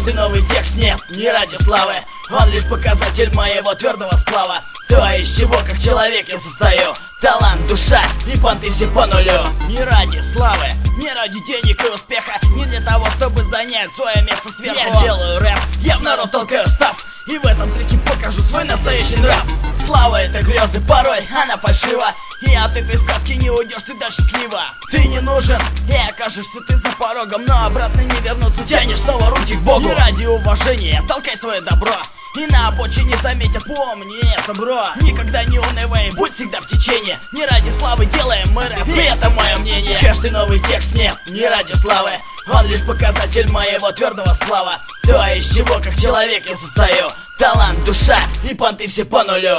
Каждый новый текст нет, не ради славы, он лишь показатель моего твердого сплава. То, из чего как человек я состою. Талант, душа и понты все по нулю. Не ради славы, не ради денег и успеха, не для того, чтобы занять свое место сверху. Я делаю рэп, я в народ толкаю став, и в этом треке покажу свой настоящий нрав. Слава — это грезы, порой она фальшива, и от этой сказки не уйдешь ты до счастлива. Ты не нужен, и окажешься ты за порогом, но обратно не вернуться, тянешь снова руки к Богу. Не ради уважения толкай свое добро, и на обочине заметят, помни это, бро. Никогда не унывай, будь всегда в течение. Не ради славы делаем мы рэп, и это мое мнение. Каждый новый текст нет, не ради славы, он лишь показатель моего твердого сплава. То, из чего как человек я состою. Талант, душа и понты все по нулю.